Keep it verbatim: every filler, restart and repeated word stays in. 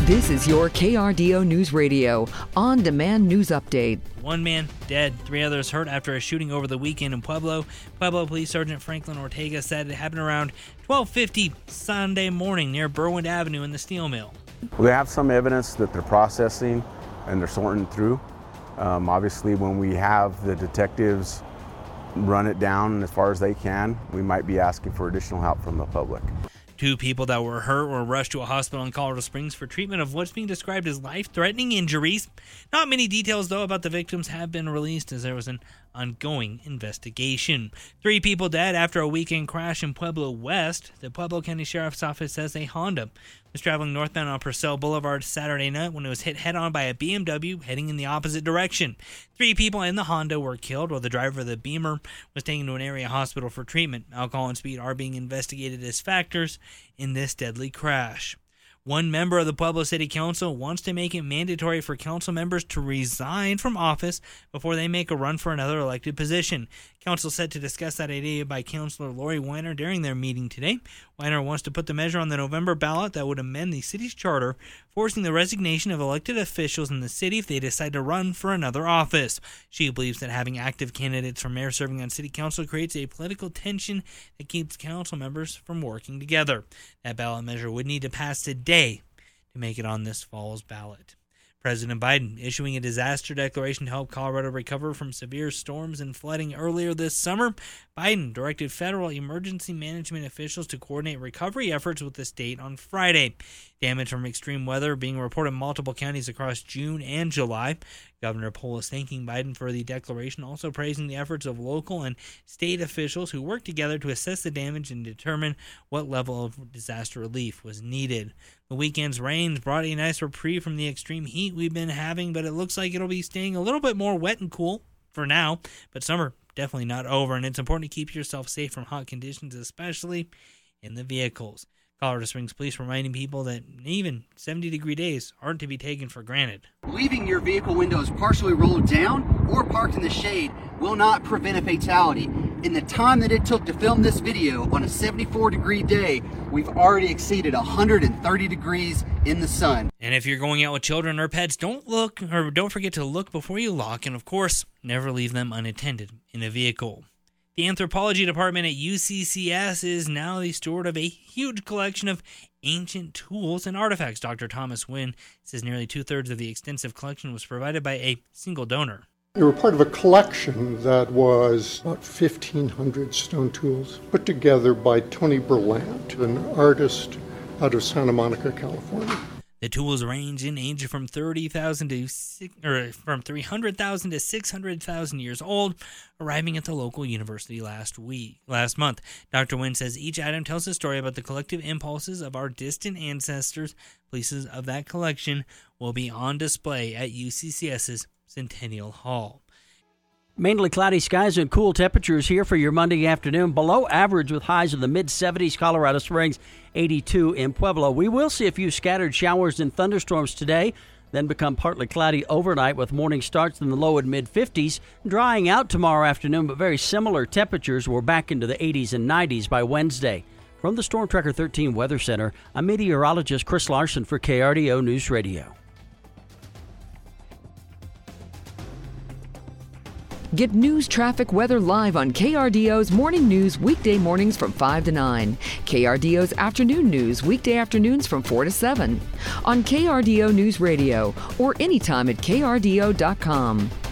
This is your K R D O News Radio on-demand news update. One man dead, three others hurt after a shooting over the weekend in Pueblo. Pueblo Police Sergeant Franklin Ortega said it happened around twelve fifty Sunday morning near Berwyn Avenue in the steel mill. We have some evidence that they're processing and they're sorting through. Um, obviously, when we have the detectives run it down as far as they can, we might be asking for additional help from the public. Two people that were hurt were rushed to a hospital in Colorado Springs for treatment of what's being described as life-threatening injuries. Not many details, though, about the victims have been released as there was an ongoing investigation. Three people dead after a weekend crash in Pueblo West. The Pueblo County Sheriff's Office says a Honda was traveling northbound on Purcell Boulevard Saturday night when it was hit head-on by a B M W heading in the opposite direction. Three people in the Honda were killed while the driver of the Beamer was taken to an area hospital for treatment. Alcohol and speed are being investigated as factors in this deadly crash. One member of the Pueblo City Council wants to make it mandatory for council members to resign from office before they make a run for another elected position. Council set to discuss that idea by Councilor Lori Weiner during their meeting today. Weiner wants to put the measure on the November ballot that would amend the city's charter, forcing the resignation of elected officials in the city if they decide to run for another office. She believes that having active candidates for mayor serving on city council creates a political tension that keeps council members from working together. That ballot measure would need to pass today to make it on this fall's ballot. President Biden issuing a disaster declaration to help Colorado recover from severe storms and flooding earlier this summer. Biden directed federal emergency management officials to coordinate recovery efforts with the state on Friday. Damage from extreme weather being reported in multiple counties across June and July. Governor Polis thanking Biden for the declaration, also praising the efforts of local and state officials who worked together to assess the damage and determine what level of disaster relief was needed. The weekend's rains brought a nice reprieve from the extreme heat we've been having, but it looks like it'll be staying a little bit more wet and cool for now. But summer definitely not over, and it's important to keep yourself safe from hot conditions, especially in the vehicles. Colorado Springs Police reminding people that even seventy-degree days aren't to be taken for granted. Leaving your vehicle windows partially rolled down or parked in the shade will not prevent a fatality. In the time that it took to film this video on a seventy-four degree day, we've already exceeded one hundred thirty degrees in the sun. And if you're going out with children or pets, don't look or don't forget to look before you lock, and of course, never leave them unattended in a vehicle. The anthropology department at U C C S is now the steward of a huge collection of ancient tools and artifacts. Doctor Thomas Wynn says nearly two-thirds of the extensive collection was provided by a single donor. They were part of a collection that was about fifteen hundred stone tools put together by Tony Berlant, an artist out of Santa Monica, California. The tools range in age from thirty thousand to or from three hundred thousand to six hundred thousand years old, arriving at the local university last week, last month. Doctor Wynn says each item tells a story about the collective impulses of our distant ancestors. Pieces of that collection will be on display at UCCS's Centennial Hall. Mainly cloudy skies and cool temperatures here for your Monday afternoon. Below average with highs in the mid-seventies, Colorado Springs, eighty-two in Pueblo. We will see a few scattered showers and thunderstorms today, then become partly cloudy overnight with morning starts in the low and mid-fifties. Drying out tomorrow afternoon, but very similar temperatures. We're back into the eighties and nineties by Wednesday. From the Storm Tracker thirteen Weather Center, I'm meteorologist Chris Larson for K R D O News Radio. Get news, traffic, weather live on K R D O's Morning News weekday mornings from five to nine. K R D O's Afternoon News weekday afternoons from four to seven. On K R D O News Radio or anytime at K R D O dot com.